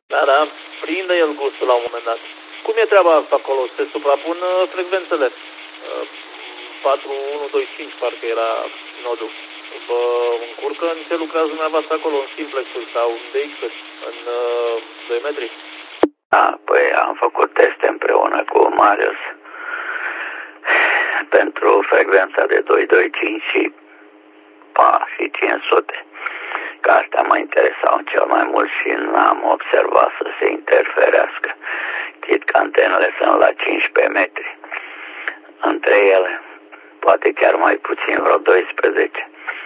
Da, da, prinde el gustul la un moment dat. Cum e treaba asta acolo? Se suprapun frecvențele? 4125 parcă era nodul. Vă încurcă în ce lucrați dumneavoastră acolo, în simplexuri sau în DX-uri, în 2 metri? Da, păi am făcut teste împreună cu Marius pentru frecvența de 225 și 500. Că astea mă interesau cel mai mult și n-am observat să se interferească. Chit că antenele sunt la 15 metri. Între ele, poate chiar mai puțin, vreo 12.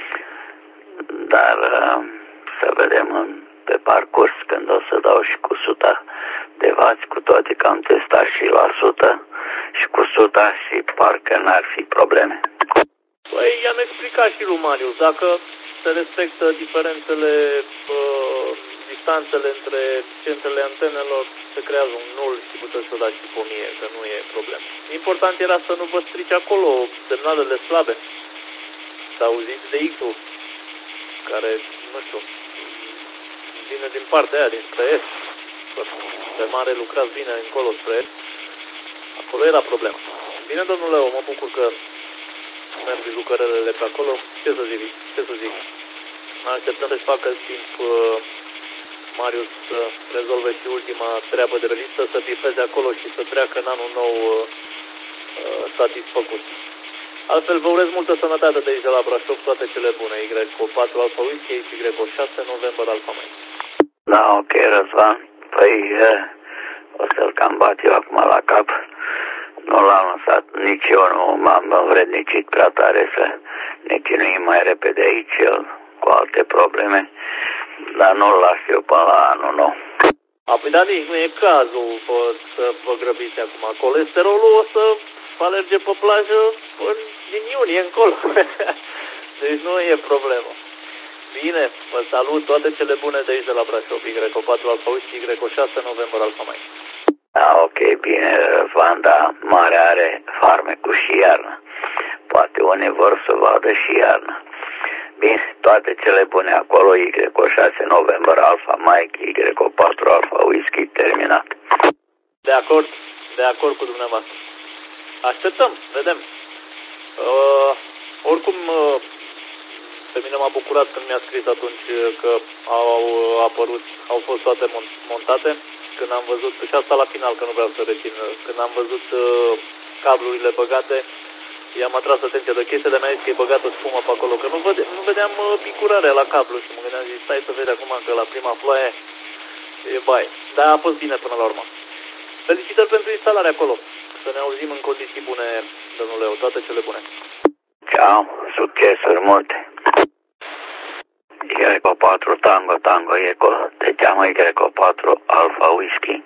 Dar să vedem pe parcurs, când o să dau și cu 100 de vați, cu toate că am testat și la 100 și cu 100 și parcă n-ar fi probleme. Păi i-am explicat și lui Marius, dacă se respectă diferențele, distanțele între centrele antenelor, se creează un nul și puteți să dați și pe 1000, că nu e problemă. Important era să nu vă strici acolo semnalele slabe. Să auziți de X-ul, care, nu știu, vine din partea aia, dinspre est. Pe mare lucrați bine încolo spre est. Acolo era problema. Bine, domnul Leo, mă bucur că merg lucrările pe acolo. Ce să zic? Așteptăm să-și facă timp Marius să rezolve și ultima treabă de revistă, să bifeze acolo și să treacă în anul nou satisfăcut. Altfel, vă urez multă sănătate de aici de la Brașov, toate cele bune. Y4 Alpha Whiskey, Y6 November Alpha Mike. Da, ok, Răzvan. Păi, o să-l cam bat eu acum la cap. Nu l-am lăsat, nici eu nu m-am învrednicit prea tare să ne chinuim mai repede aici, el cu alte probleme, dar nu-l las eu până la anul nou. Păi, dar nici nu e cazul să vă grăbiți acum. Colesterolul o să alerge pe plajă din iunie încolo. Deci nu e problemă. Bine, vă salut, toate cele bune de aici de la Brașov. Y4 Alpha Whiskey, Y6 November Alpha Mike. Da, ok, bine, Răzvan, dar mare are farmecul și iarnă. Poate unii vor să vadă și iarnă. Bine, toate cele bune acolo, Y6 November Alpha Mike, Y4 Alpha Whiskey, terminat. De acord cu dumneavoastră. Așteptăm, vedem. Oricum, pe mine m-a bucurat când mi-a scris atunci că au fost toate montate. Când am văzut, și asta la final, că nu vreau să rețin, când am văzut cablurile băgate, i-am atras atenția de chestiile, mi-a zis că e băgată spumă pe acolo, că nu vedeam picurarea la cablu și mă gândeam, zis, stai să vezi acum că la prima ploaie e baie. Dar a fost bine până la urmă. Felicitări pentru instalare acolo. Să ne auzim în condiții bune, domnul Leo, toate cele bune. Ciao, succesuri multe. Y4 Tango Eco, te cheamă Y4 Alpha Whiskey.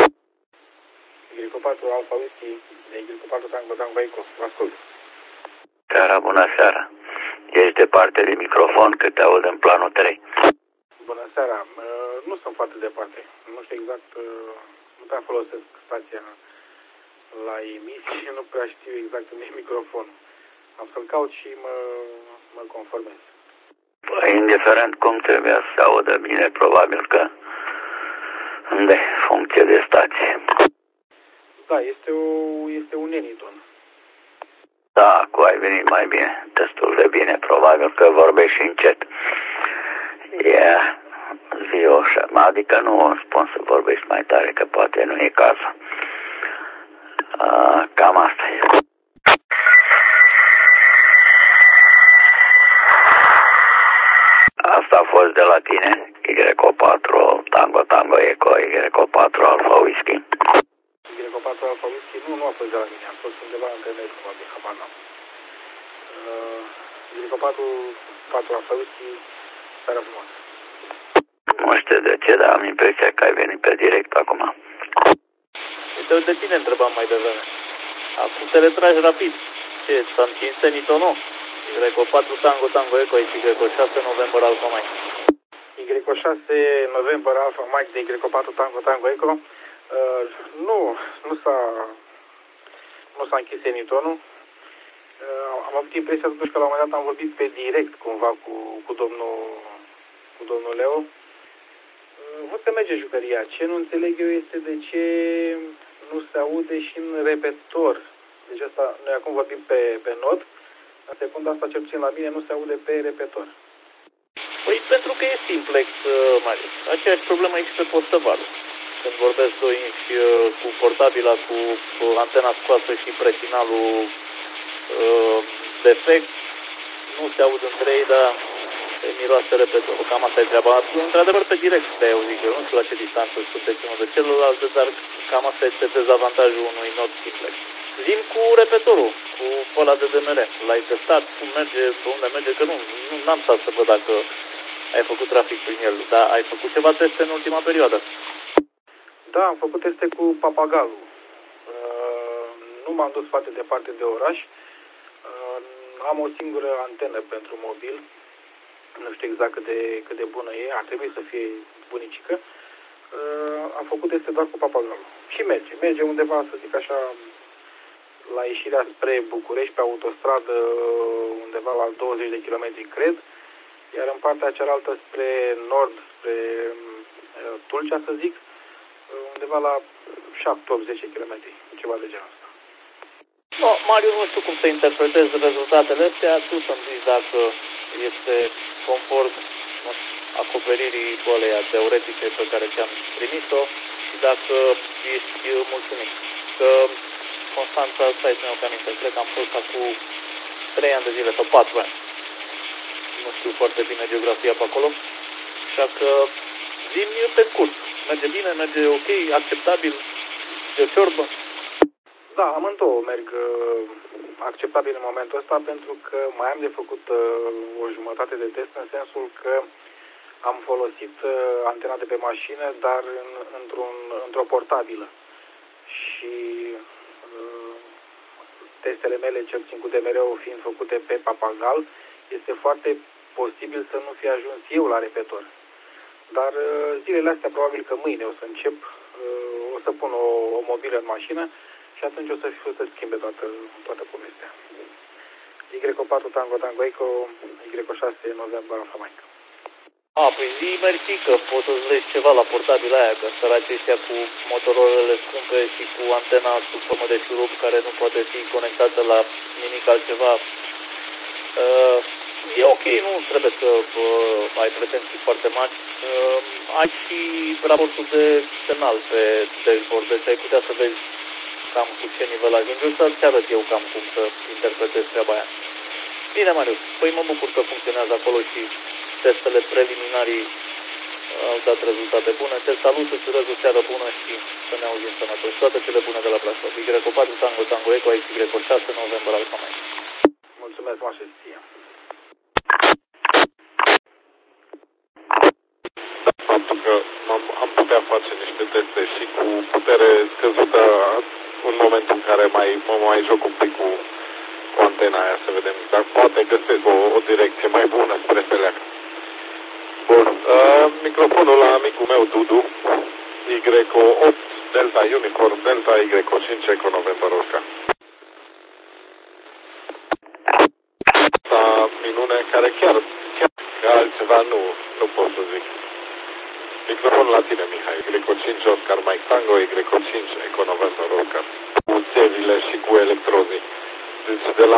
Y4 Alpha Whiskey, Y4 Tango Eco, vă ascult. Seara, bună seara. Ești departe de microfon că te aud în planul 3. Bună seara, nu sunt foarte departe. Nu știu exact, nu prea folosesc stația la emisie și nu prea știu exact unde e microfonul. Am să-l caut și mă conformez. Păi, indiferent cum trebuie să se audă bine, probabil că de funcție de stație. Da, este un Eniton. Da, cu ai venit mai bine, destul de bine, probabil că vorbești încet. E vioșă, adică nu spun să vorbești mai tare, că poate nu e cazul. Cam asta e. Asta a fost de la tine, Y4 Tango Eco, Y4 Alpha Whiskey. Y4 Alpha Whiskey, nu a fost de la mine, a fost undeva între noi, probabil, habar n-am. Y4 Alpha Whiskey, seara frumoasă. Nu știu de ce, dar am impresia că ai venit pe direct acum. De tine întrebam mai devreme. Acum te retragi rapid. Ce, s-a încins Enitonul? Y4 Tango Eco, Y6 November Alpha Mike. Y6 November Alpha Mike de Y4 Tango Eco. Nu s-a închis Enitonul. Am avut impresia totuși că la un moment dat am vorbit pe direct cumva cu domnul Leo. văd că merge jucăria. Ce nu înțeleg eu este de ce nu se aude și în repetor. Deci asta, noi acum vorbim pe not, în secunda asta, cel puțin la mine, nu se aude pe repetor. Păi pentru că e simplex, Marius. Aceeași problemă există pe portăvalul. Când vorbesc doi inși cu portabila, cu antena scoasă și prefinalul defect, nu se aud între ei, dar miroase repetorul. Cam asta e treaba. Într-adevăr, pe direct te auzi, eu nu știu la ce distanță sunteți unul de celălalt, dar cam asta este dezavantajul unui not simplex. Zim cu repetorul, cu ăla de DMR. L-ai testat, cum merge, pe unde merge, că nu n-am stat să văd dacă ai făcut trafic prin el, dar ai făcut ceva teste în ultima perioadă. Da, am făcut teste cu papagalul. Nu m-am dus foarte departe de oraș. Am o singură antenă pentru mobil. Nu știu exact cât de bună e. Ar trebui să fie bunicică. Am făcut teste doar cu papagalul. Și merge. Merge undeva, să zic așa, la ieșirea spre București, pe autostradă, undeva la 20 de kilometri, cred. Iar în partea cealaltă, spre nord, spre Tulcea, să zic, undeva la 7-8-10 km, ceva de genul ăsta. No, Marius, nu știu cum să interpretezi rezultatele astea, tu să-mi zici dacă este conform acoperirii alea teoretice pe care ți-am trimis-o și dacă ești mulțumit. Că Constanța, stai să-mi iau aminte, cred că am fost acum 3 ani de zile sau 4 ani. Nu știu foarte bine geografia pe acolo, așa că zi-mi pe scurt. Merge bine, merge ok, acceptabil, de ciorbă? Da, amândouă merg acceptabil în momentul ăsta, pentru că mai am de făcut o jumătate de test, în sensul că am folosit antena de pe mașină, dar într-o portabilă. Și testele mele, cel puțin cu DMR-ul fiind făcute pe papagal, este foarte posibil să nu fi ajuns eu la repetor. Dar zilele astea, probabil că mâine o să încep, o să pun o mobilă în mașină și atunci o să schimbe toată povestea. Y4 Tango Tango Eco, Y6 November Alpha Mike. Păi zi mersi că poți să-ți vezi ceva la portabila aia, că săraci ăștia cu motorolele scumpe și cu antena sub formă de șurub care nu poate fi conectată la nimic altceva. E ok, nu trebuie să ai pretenții foarte mari. Ai și raportul de semnal pe dashboard, deci ai putea să vezi cam cu ce nivel ajunge. O să-ți arăt eu cam cum să interpretezi treaba aia. Bine, Marius, păi mă bucur că funcționează acolo și testele preliminarii au dat rezultate bune. Te salut, îți urez o seară bună și să ne auzim sănătoși. Toate cele bune de la Brașov. Y4 Tango Tango Eco, Y6 November Alpha Mike. Mulțumesc, mașe ție. Faptul că am putea face niște teste și cu putere scăzută în momentul în care mă mai joc un pic cu antena aia, să vedem. Dar poate găsesc o direcție mai bună spre peleac. Bun. Microfonul la amicul meu, Dudu, Y8 Delta Uniform Delta Y5 Eco November Oscar. Asta minune care chiar altceva nu pot să zic. Microfonul la tine, Mihai. Y5 Oscar Mike Tango, Y5 Eco November Oscar. Cu țevile și cu electrozii. Deci de la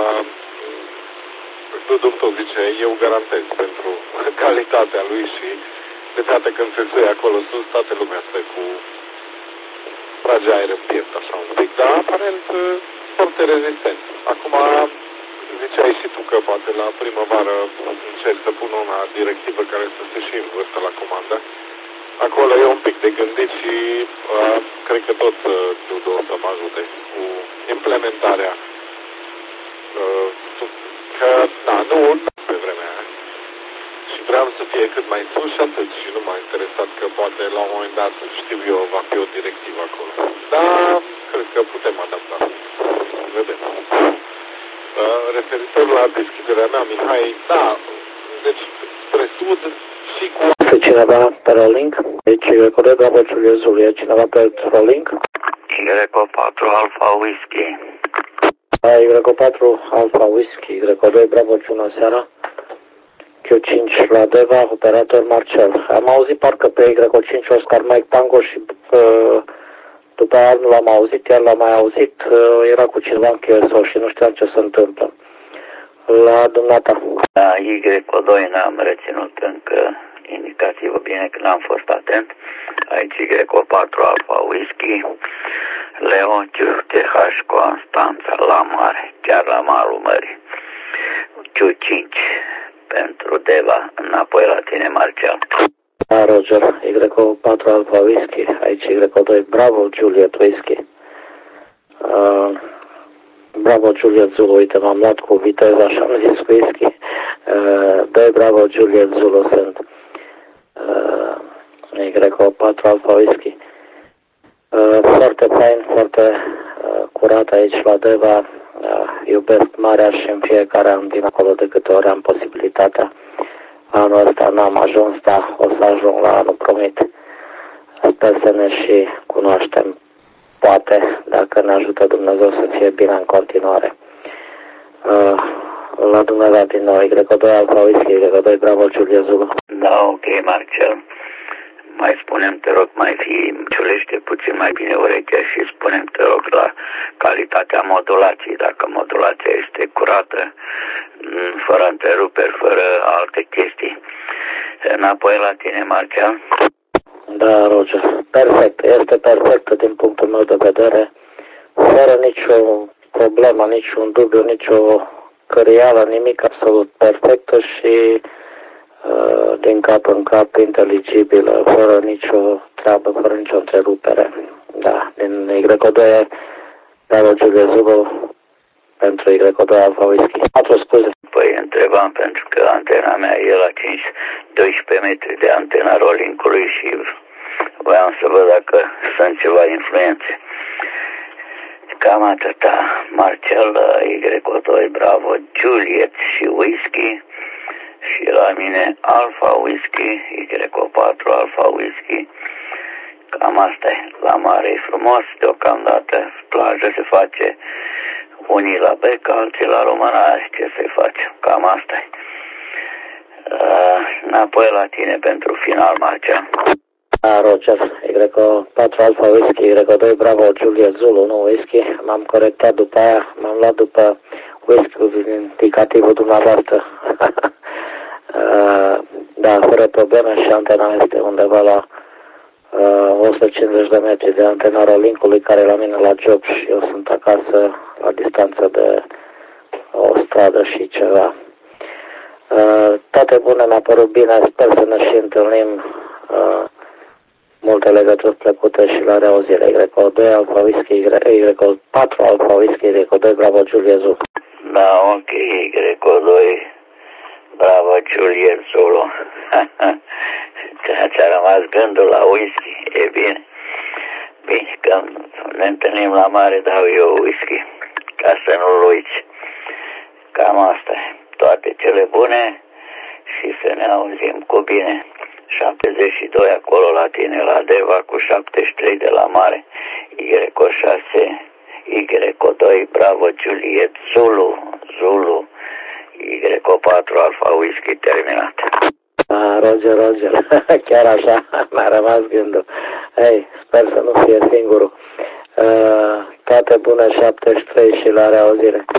Dudu zice, eu garantez pentru calitatea lui și de dată când se suie acolo sus, toată lumea stă cu trage aer în piept, așa un pic, dar aparent foarte rezistent. Acum ziceai și tu că poate la primăvară încerc să pun una directivă care să se și învârtă la comandă. Acolo e un pic de gândit și cred că tot Dudu o să mă ajute cu implementarea. Că, da, nu pe vremea aia. Și vreau să fie cât mai sus și atât. Și nu m-a interesat că poate la un moment dat, știu eu, va fi o directivă acolo. Dar cred că putem adapta. Vedem. Referitor la deschiderea mea, Mihai, da, deci spre sud și cu... E cineva pe rolling? Deci recordez la Băciuliezul, e cineva pe rolling? Y4 Alpha Whiskey. Y4 Alpha Whiskey, Y2 Bravo, bună seara. Q5 la Deva, operator Marcel. Am auzit parcă pe Y5 Oscar Mike Tango și după aia nu l-am auzit, iar l-am mai auzit, era cu cineva în QSO și nu știam ce se întâmplă. La dumneata. La Y2 n-am reținut încă indicativă, bine că n-am fost atent. Aici Y4 Alfa Whisky, Leo TH Constanța, la mare, chiar la malul mării. Q5 pentru Deva, înapoi la tine, Marcel. Da, Roger, Y4 Alfa Whisky, aici Y2 Bravo Juliet Whisky. Bravo Juliet Zulu, uite, m-am luat cu viteză, așa am zis whisky. 2 Bravo Juliet Zulu sunt. Y4 Alfa Whisky. Foarte fain, foarte curat aici la Deva. Iubesc marea și în fiecare an din acolo de câte ori am posibilitatea. Anul ăsta n-am ajuns, dar o să ajung la anul promit. Sper să ne și cunoaștem. Poate, dacă ne ajută Dumnezeu să fie bine în continuare. La Dumnezeu din nou, Y2 Alfa Whisky, Y2 Bravo Julia Zulu. Da, ok, Marcel. Mai spunem, te rog, mai ciulește puțin mai bine urechea și spunem, te rog, la calitatea modulației, dacă modulația este curată, fără întreruperi, fără alte chestii. Înapoi la tine, Marcel. Da, Roger. Perfect. Este perfectă din punctul meu de vedere. Fără nicio problemă, niciun dubiu, nicio cărială, nimic, absolut perfectă și din cap în cap inteligibilă, fără nicio treabă, fără nicio întrerupere. Da, din Y2 Bravo Julia Zulu pentru Y2 Alfa Whisky. 4 scuze. Păi întrebam pentru că antena mea e la 12 metri de antena Rolling-ului și voiam să văd dacă sunt ceva influențe. Cam atâta. Marcel, Y2 Bravo Juliet și Whisky. Și la mine Alfa Whisky, Y4 Alfa Whisky. Cam asta e. La mare e frumos, deocamdată plajă se face, unii la bec, alții la lumânare, ce se face. Cam asta e. Înapoi la tine pentru final, Marcel. Da, Roger, Y4 Alfa Whisky, Y2 Bravo Juliet Zulu, nu Whisky. M-am corectat după aia, m-am luat după whisky-ul indicativul dumneavoastră. Da, fără probleme și antena este undeva la 150 de metri de antena Rolink-ului care e la mine la job și eu sunt acasă la distanță de o stradă și ceva. Toate bune, mi-a părut bine, sper să ne și întâlnim. Multe legături plăcute și la reauzire. Y2 Alfa Whisky, Y4 Alfa Whisky, Y2 Bravo Juliet Zulu. Da, ok, Y2 Bravo Juliet Zulu. Ți-a rămas gândul la whisky, e bine. Bine, când ne întâlnim la mare, dau eu whisky, ca să nu-l uiți. Cam asta e. Toate cele bune și să ne auzim cu bine. 72 acolo la tine, la Deva, cu 73 de la mare. Y6, Y2 Bravo Juliet Zulu, Y4 Alfa Whisky terminat. Roger, chiar așa mi-a rămas gândul. Ei, sper să nu fie singurul. Toate bune, 73 și la reauzire.